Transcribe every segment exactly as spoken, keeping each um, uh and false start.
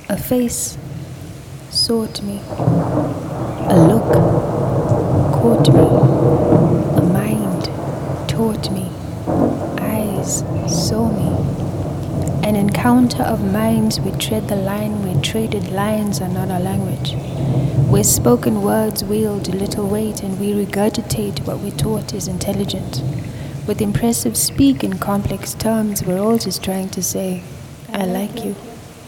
A face sought me, a look caught me, a mind taught me, eyes saw me. An encounter of minds, we tread the line where traded lines are not our language, where spoken words wield little weight and we regurgitate what we taught is intelligent. With impressive speak in complex terms, we're all just trying to say, I like you.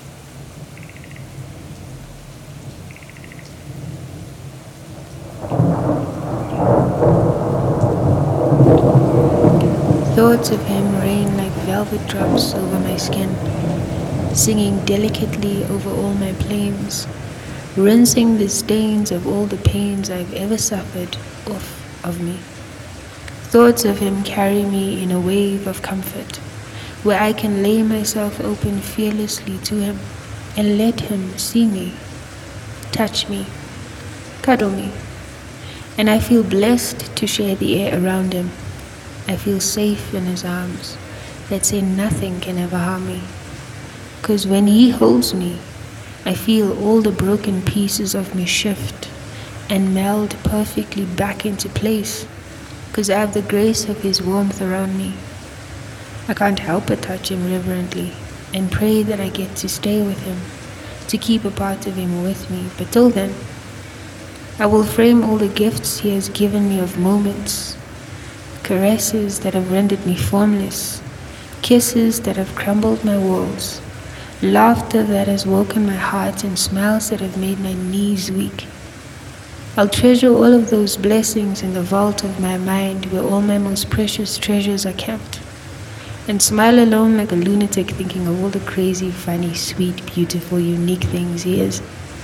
Thoughts of him rain like velvet drops over my skin, singing delicately over all my plains, rinsing the stains of all the pains I've ever suffered off of me. Thoughts of him carry me in a wave of comfort, where I can lay myself open fearlessly to him and let him see me, touch me, cuddle me, and I feel blessed to share the air around him. I feel safe in his arms that say nothing can ever harm me. 'Cause when he holds me, I feel all the broken pieces of me shift and meld perfectly back into place. 'Cause I have the grace of his warmth around me. I can't help but touch him reverently and pray that I get to stay with him, to keep a part of him with me. But till then, I will frame all the gifts he has given me of moments, caresses that have rendered me formless, kisses that have crumbled my walls, laughter that has woken my heart, and smiles that have made my knees weak. I'll treasure all of those blessings in the vault of my mind where all my most precious treasures are kept, and smile alone like a lunatic thinking of all the crazy, funny, sweet, beautiful, unique things he is.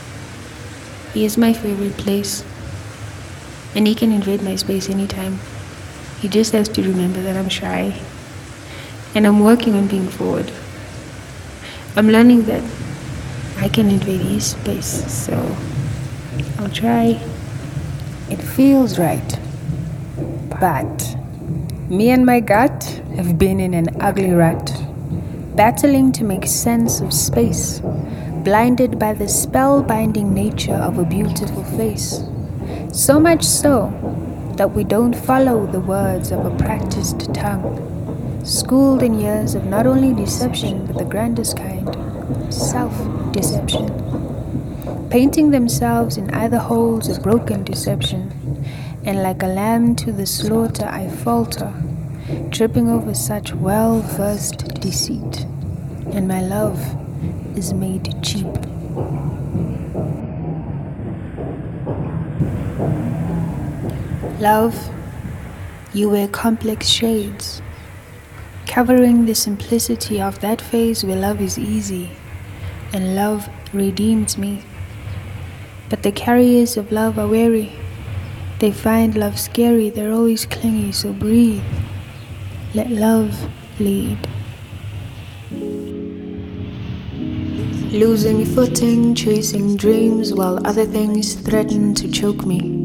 He is my favorite place, and he can invade my space anytime. He just has to remember that I'm shy, and I'm working on being forward. I'm learning that I can invade his space, so I'll try. It feels right, but me and my gut have been in an ugly rut, battling to make sense of space, blinded by the spellbinding nature of a beautiful face. So much so that we don't follow the words of a practiced tongue, schooled in years of not only deception but the grandest kind, self-deception, painting themselves in either holes of broken deception, and like a lamb to the slaughter I falter, tripping over such well-versed deceit, and my love is made cheap. Love, you wear complex shades, covering the simplicity of that phase where love is easy, and love redeems me. But the carriers of love are wary. They find love scary, they're always clingy, so breathe. Let love lead. Losing footing, chasing dreams while other things threaten to choke me.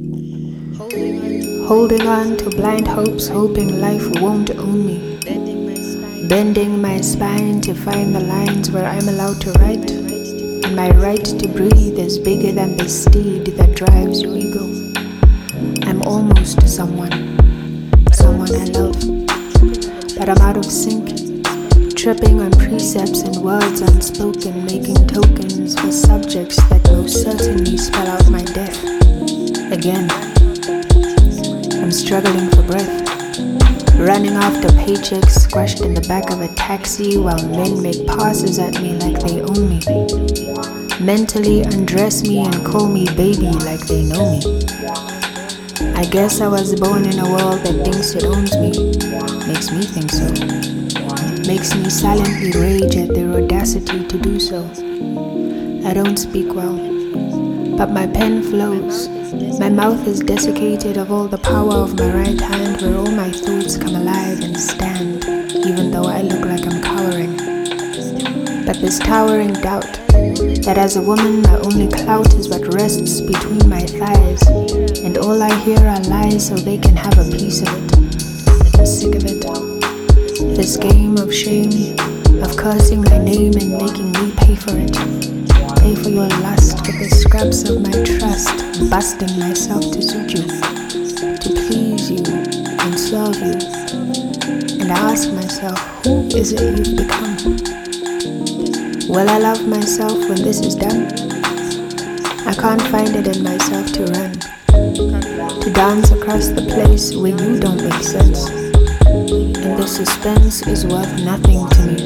Holding on to blind hopes, hoping life won't own me. Bending my spine to find the lines where I'm allowed to write. And my right to breathe is bigger than the steed that drives your ego. I'm almost someone, someone I love. But I'm out of sync, tripping on precepts and words unspoken, making tokens for subjects that most certainly spell out my death. Again, I'm struggling for breath, running after paychecks squashed in the back of a taxi while men make passes at me like they own me. Mentally undress me and call me baby like they know me. I guess I was born in a world that thinks it owns me. Makes me think so. Makes me silently rage at their audacity to do so. I don't speak well, but my pen flows. My mouth is desiccated of all the power of my right hand, where all my thoughts come alive and stand, even though I look like I'm cowering. But this towering doubt, that as a woman my only clout is what rests between my thighs, and all I hear are lies so they can have a piece of it. I'm sick of it. This game of shame, of cursing my name and making me pay for it. pay for your lust with the scraps of my trust, busting myself to suit you, to please you and serve you. And I ask myself, who is it you've become? Will I love myself when this is done? I can't find it in myself to run, to dance across the place where you don't make sense. And the suspense is worth nothing to me.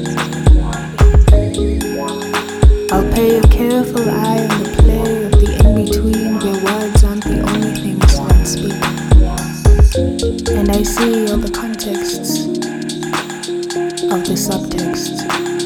I'll pay a careful eye on the play of the in-between where words aren't the only things one speak. And I see all the contexts of the subtext.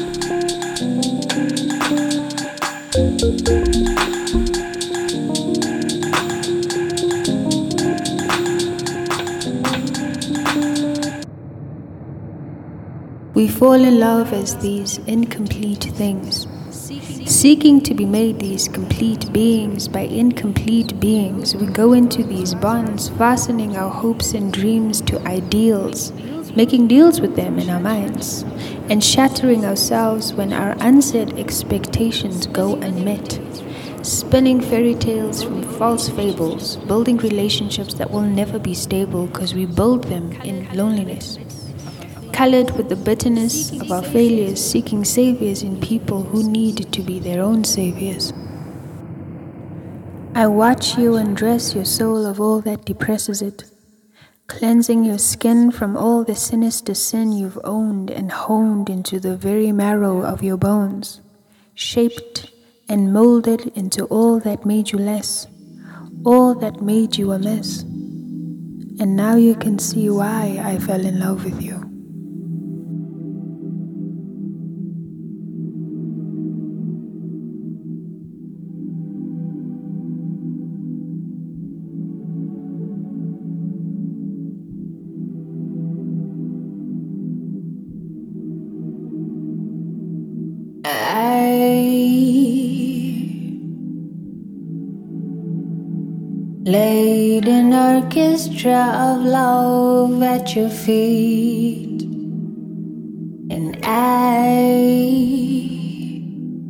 We fall in love as these incomplete things, seeking to be made these complete beings by incomplete beings. We go into these bonds, fastening our hopes and dreams to ideals, making deals with them in our minds, and shattering ourselves when our unsaid expectations go unmet, spinning fairy tales from false fables, building relationships that will never be stable because we build them in loneliness, colored with the bitterness of our failures, seeking saviors in people who need to be their own saviors. I watch you undress your soul of all that depresses it, cleansing your skin from all the sinister sin you've owned and honed into the very marrow of your bones, shaped and molded into all that made you less, all that made you a mess. And now you can see why I fell in love with you. Laid an orchestra of love at your feet, and I,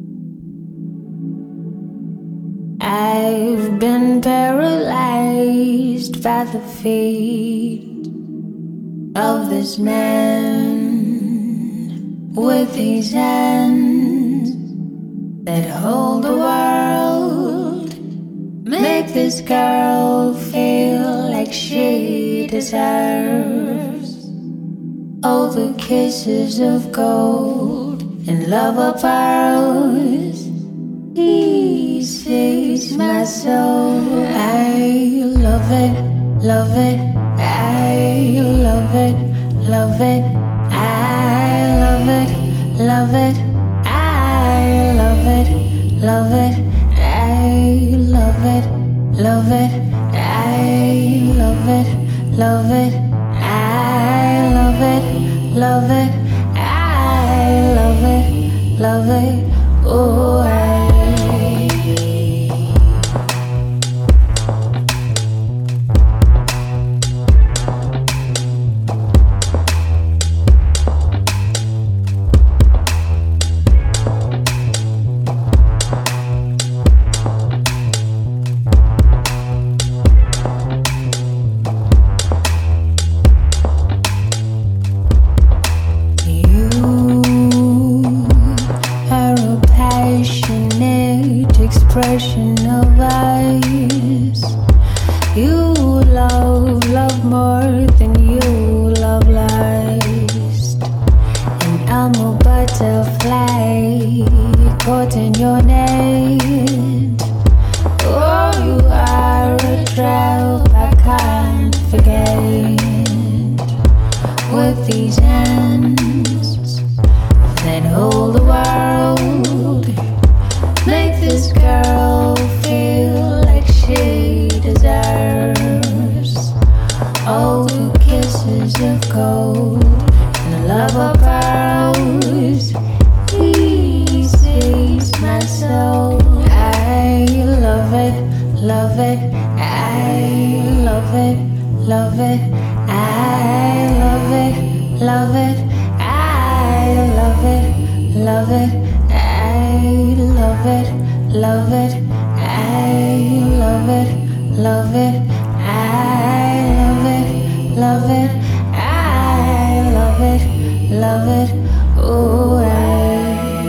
I've been paralyzed by the fate of this man with his hands that hold the world. Make this girl feel like she deserves all the kisses of gold and love of pearls. He saves my soul. I love it, love it. I love it, love it. I love it, love it. I love it, love it. I love it, love it. I love it, love it. I love it, love it. I love it, love it. Oh, I. Expression of eyes. You love, love more than you love lust. And I'm a butterfly caught in your net. Oh, you are a trap I can't forget. With these hands that hold the world, make this girl feel like she deserves all the kisses of gold and the love of pearls. He saves my soul. I love it, love it. I love it, love it. I love it, love it. I love it, love it. I love it, love it, I love it, love it, I love it, love it, I love it, love it, oh I.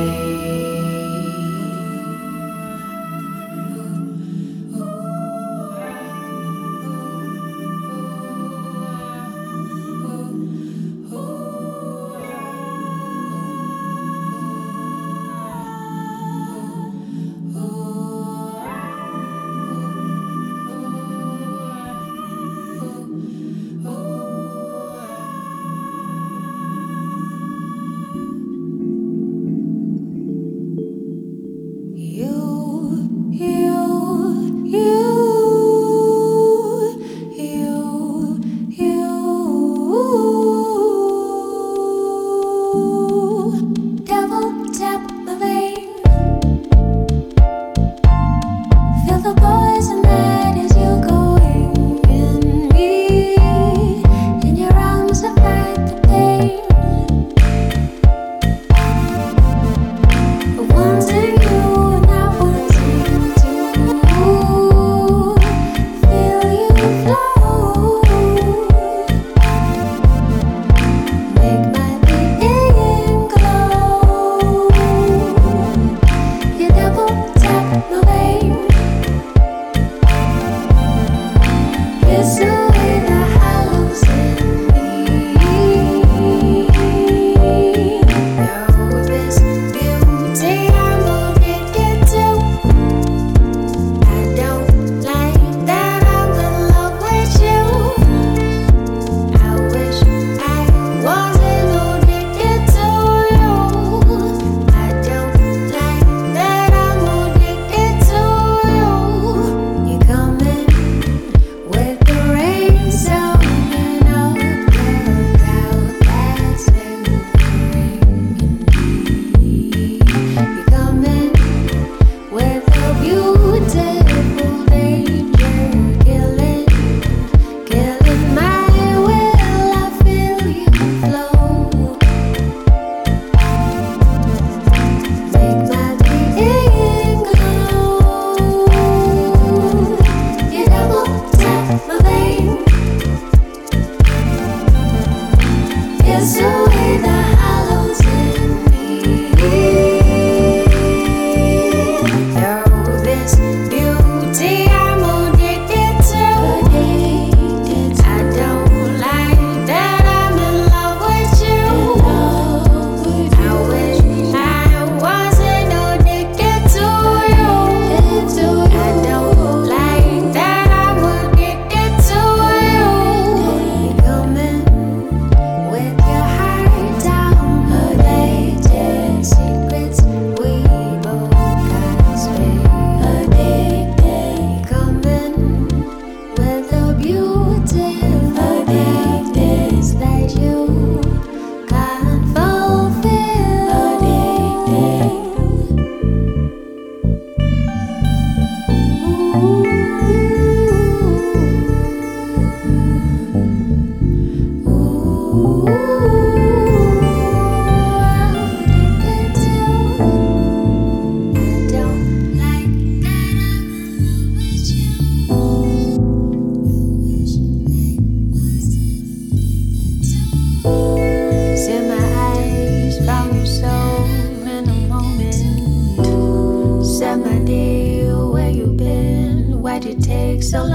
So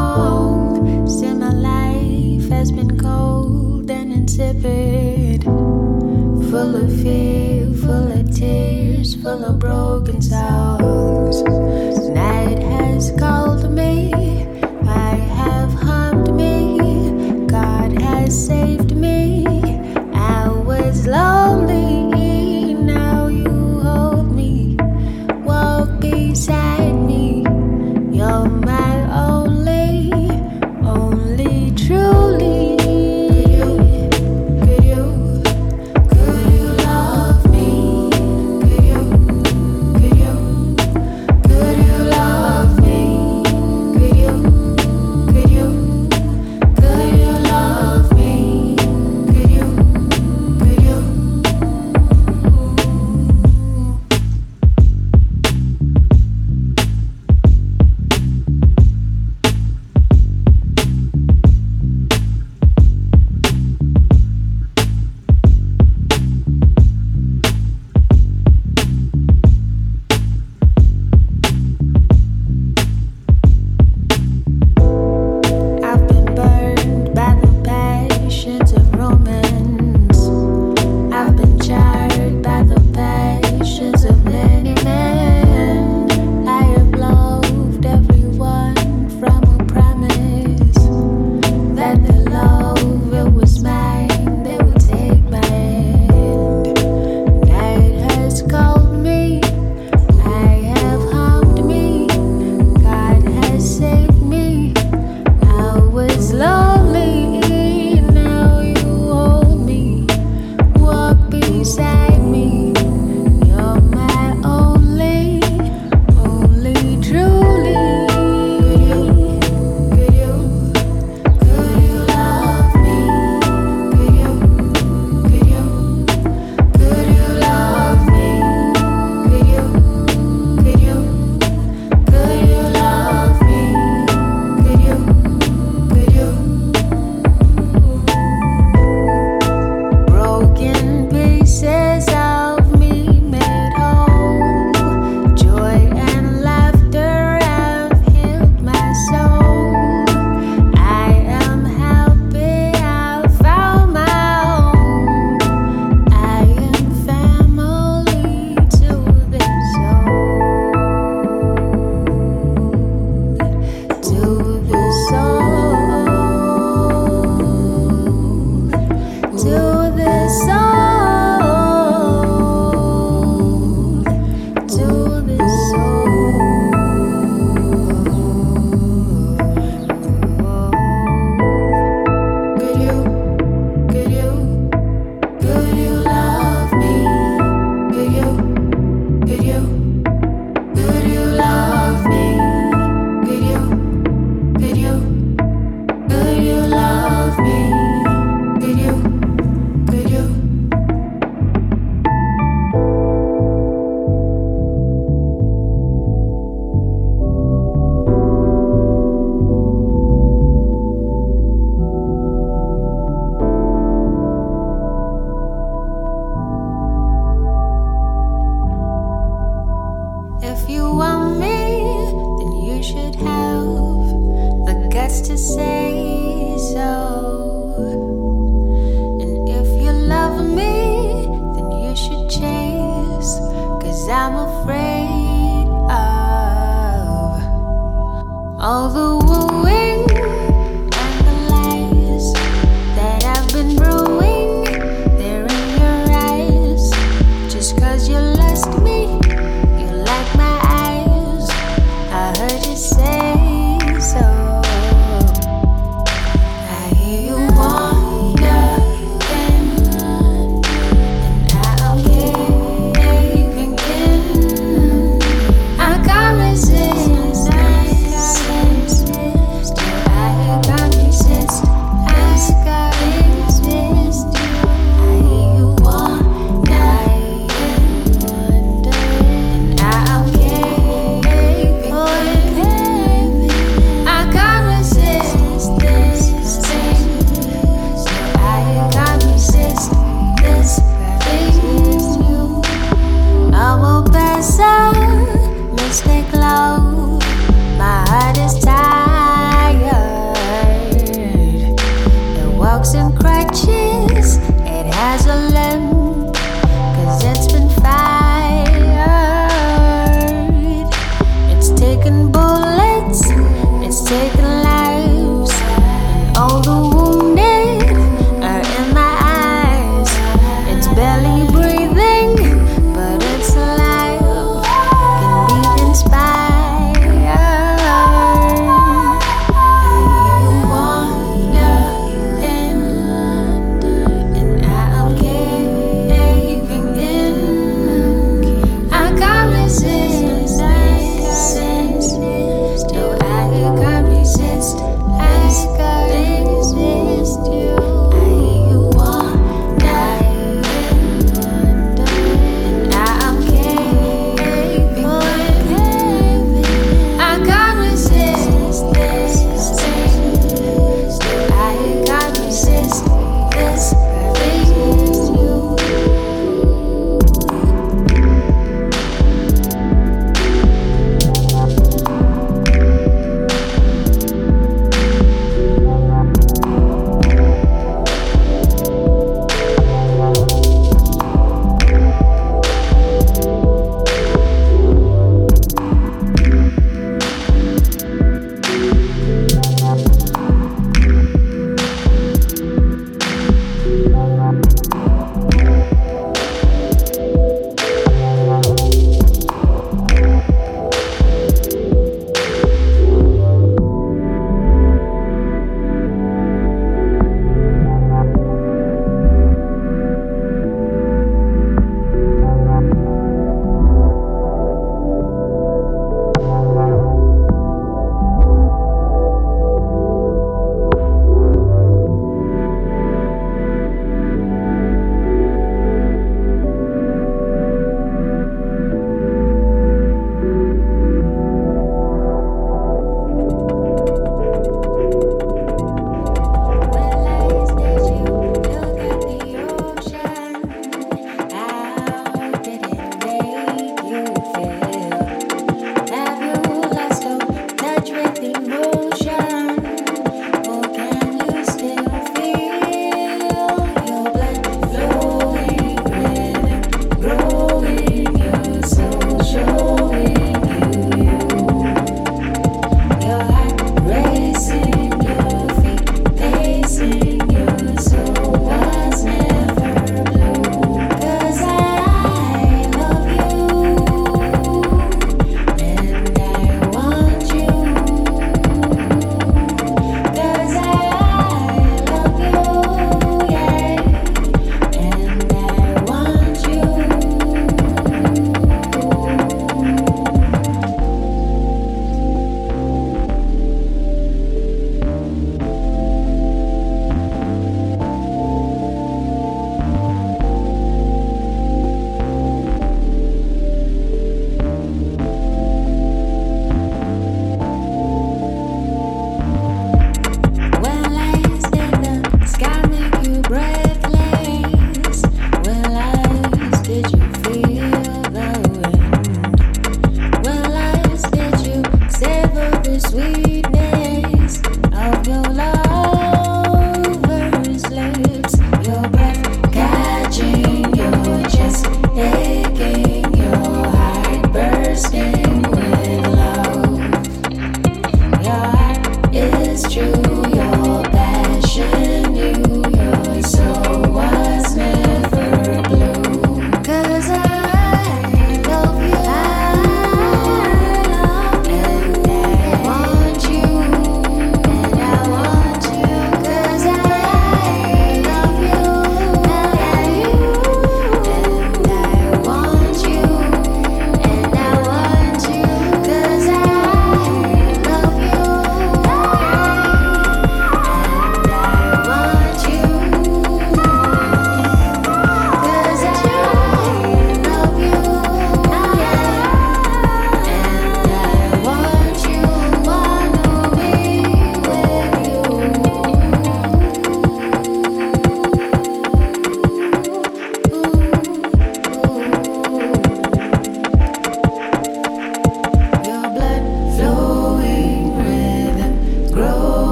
long, see my life has been cold and insipid, full of fear, full of tears, full of broken songs. Night has called me, I have harmed me, God has saved me. I was lonely, now you hold me, walk beside me. You're my only, only truly. Could you, could you love me? Could you, could you, could you love me? 'cause I'm afraid of all the wooing and the lies that I've been brewing. They're in your eyes. Just 'cause you lost me, you like my eyes. I heard you say so. I hear you wonder again, and I'll cave again. I can't resist, I can't resist.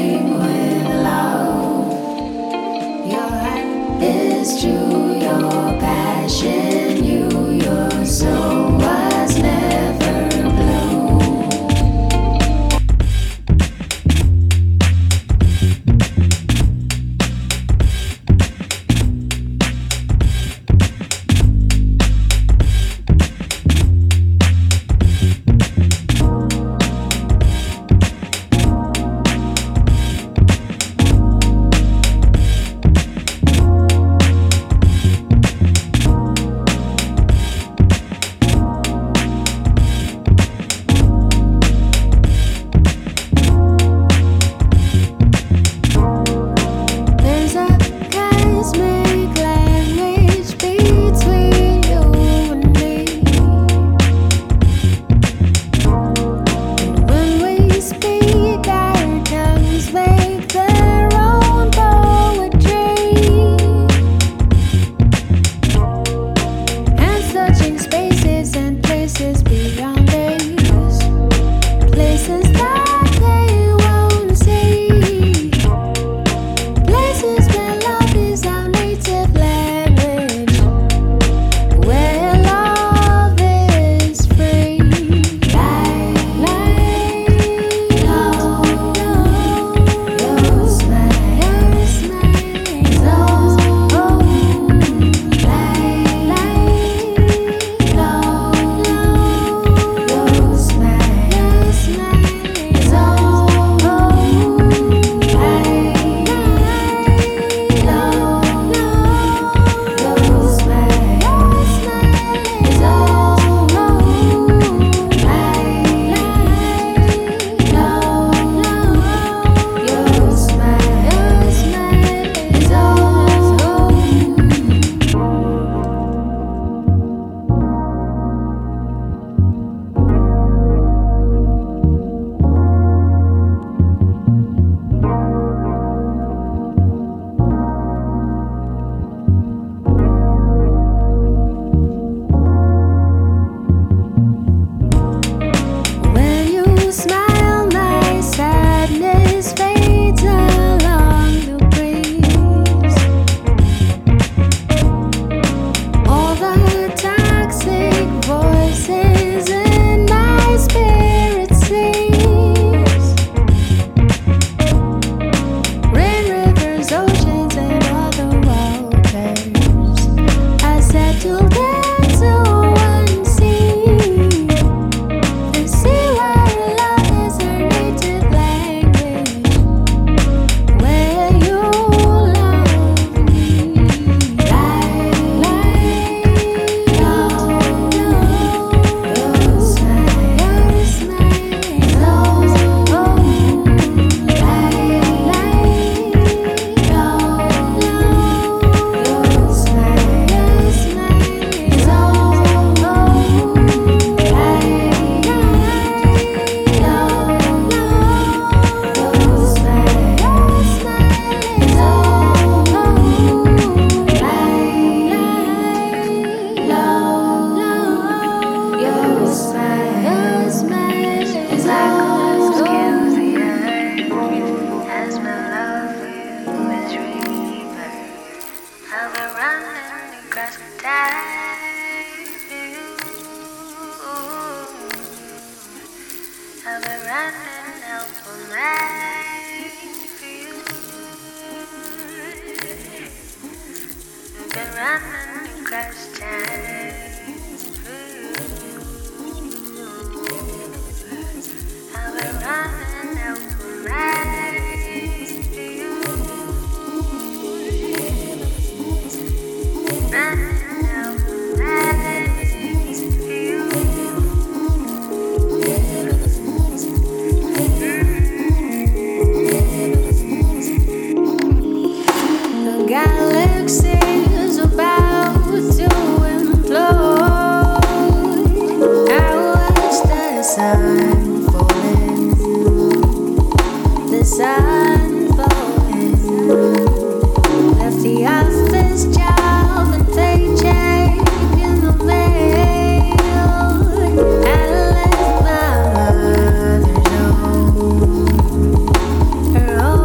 Her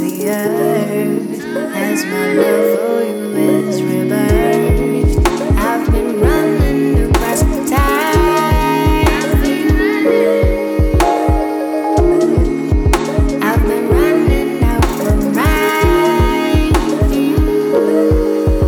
the earth as my love for you is rebirth. I've been running across time for you. I've been running out of mind for you.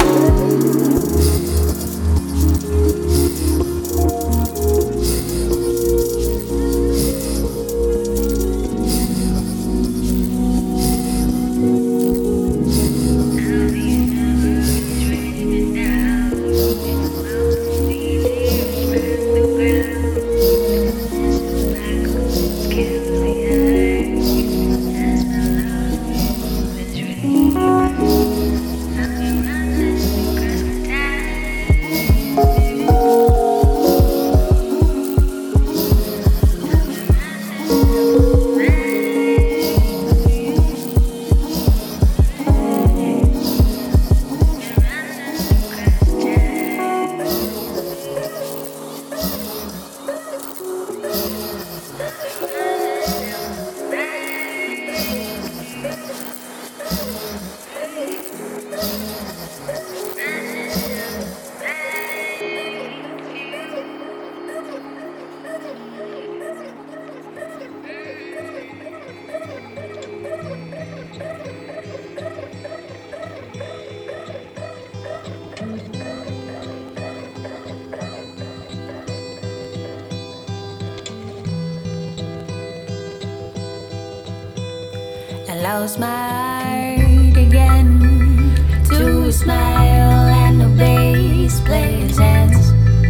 I lost my heart again to a smile and a bass player's hands.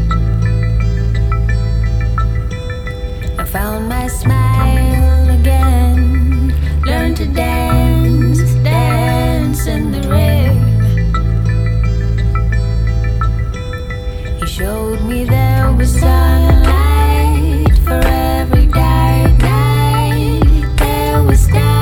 I found my smile again, learned to dance, dance in the rain. He showed me there was sunlight for every dark night. There was stars.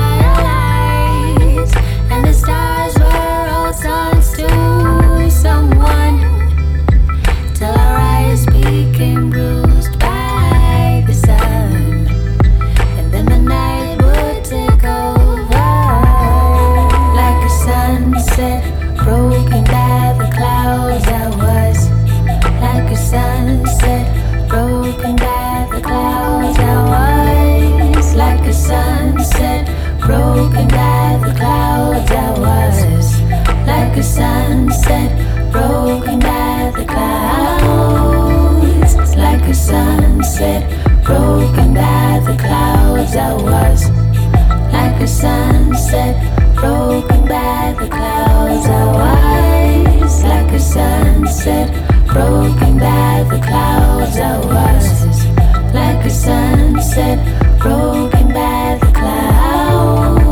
And the stars were all suns to someone, till our eyes became bruised by the sun. And then the night would take over, like a sunset broken by the clouds. I was like a sunset broken by the clouds. I was like a sunset broken by the clouds. I was like a sunset broken by the clouds. Like a sunset broken by the clouds. I was like a sunset broken by the clouds. I was like a sunset broken by the clouds. I was like a sunset broken by the clouds.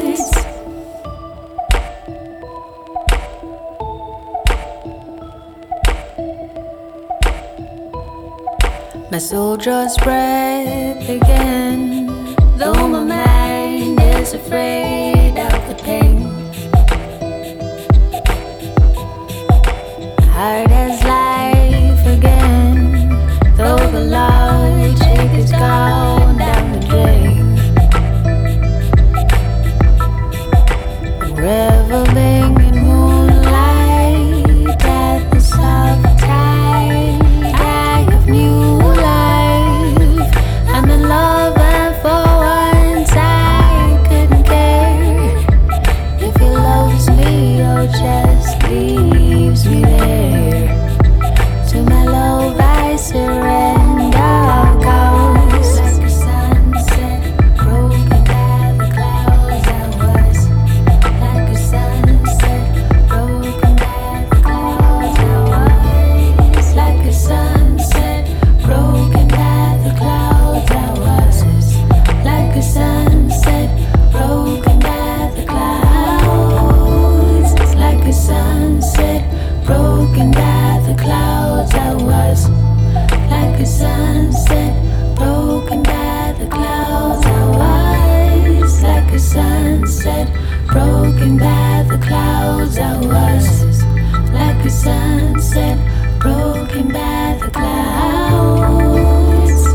My soul draws breath again, though my mind is afraid of the pain. Heart has life again, though the logic is gone down the drain. I'm reveling in moonlight at the soft tide. I have new life. I'm in love, and for once I couldn't care if he loves me or just leaves me there. To my love I surrender. Goes like a sunset broken by the clouds. I was like a sunset broken by the clouds. I was like a sunset broken by the clouds. I was like a sunset broken by the clouds. Like a sunset broken by the clouds. I was like a sunset broken by the clouds. I was like a sunset broken by the clouds. I was like a sunset broken by the clouds.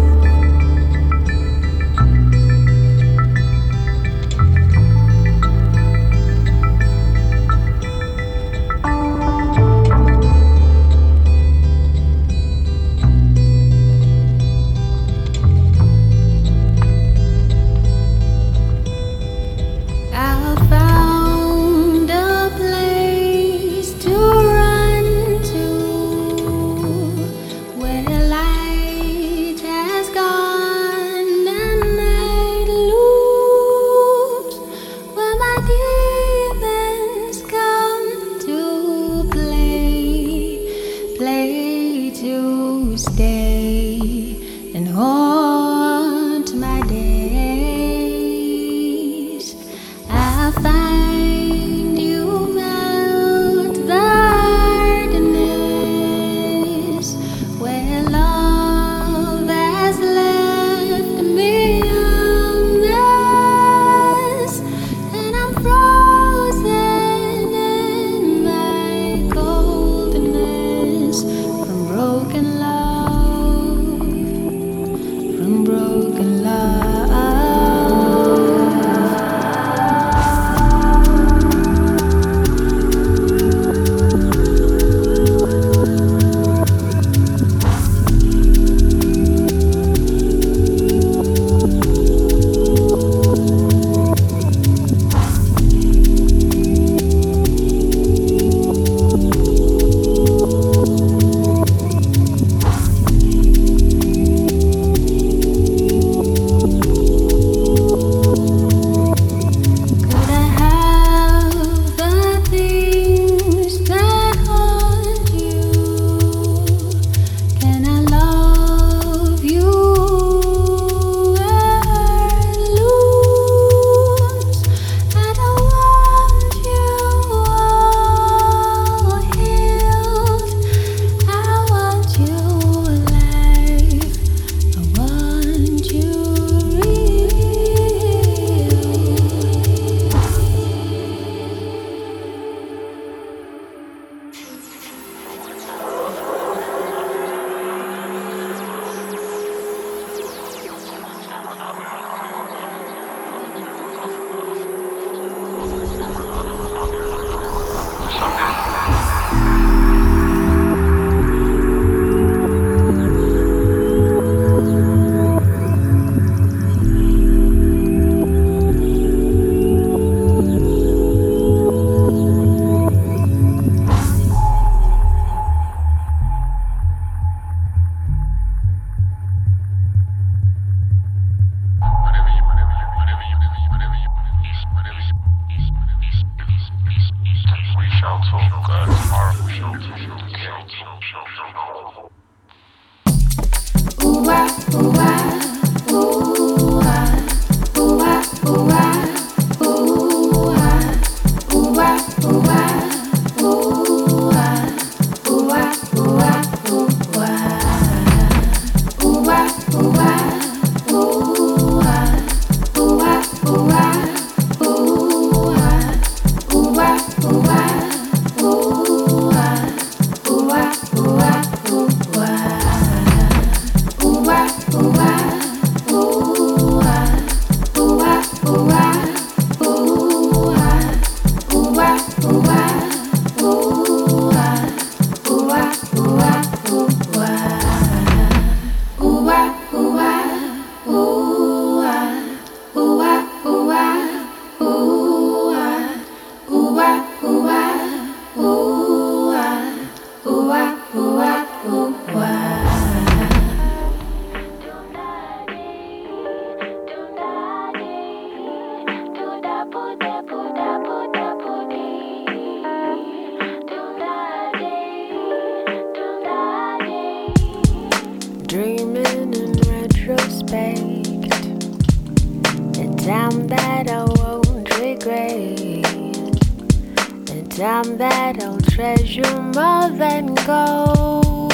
Dreaming in retrospect, a time that I won't regret, a time that I'll treasure more than gold.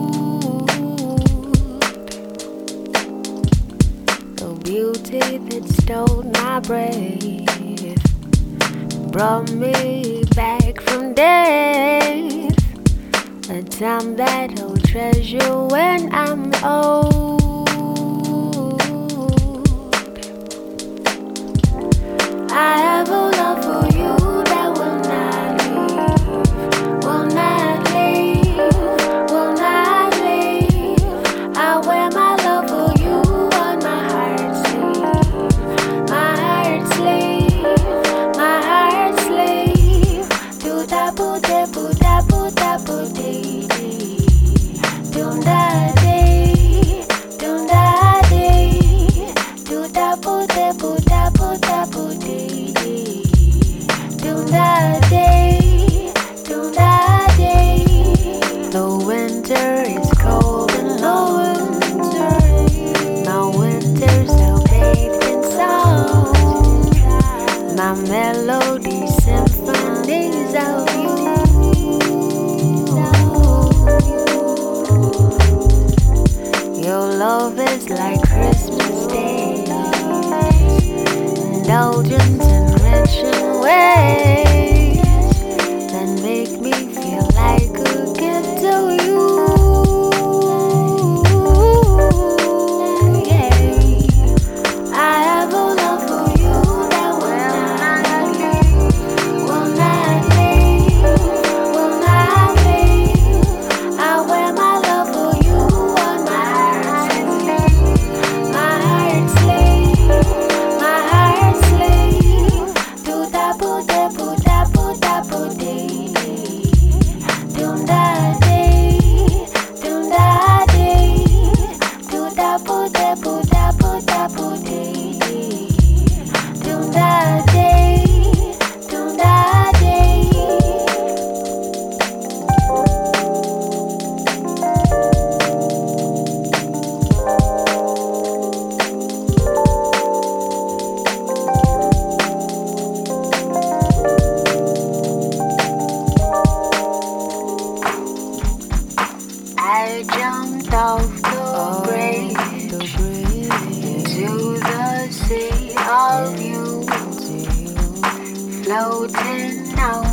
The beauty that stole my breath brought me back from death, a time that I'll treasure when I'm old. I have a love for you that will not leave, will not leave, will not leave. I wear my love for you on my heart sleeve, my heart sleeve, my heart sleeve. Do da boo da boo da boo da boo dee dee. Do da dee, do da dee, do da boo da boo da boo da boo dee dee. Do da dee, do da dee. The winter is cold and low. My winters are bathed in song. My melody symphonies of you. Your love is like Christmas Day, indulgent and rich in ways that make me feel like a gift to you. Yeah, I have a love for you that will not leave, will not leave, will not leave. I wear my love for you on my heart sleeve, my heart sleeve, my heart sleeve. Do da boo da boo da boo da boo dee dee. Do da dee, do da dee. Do da boo da boo da boo da boo dee dee. Do da dee, do da dee. I jumped off the bridge into the sea of you, floating out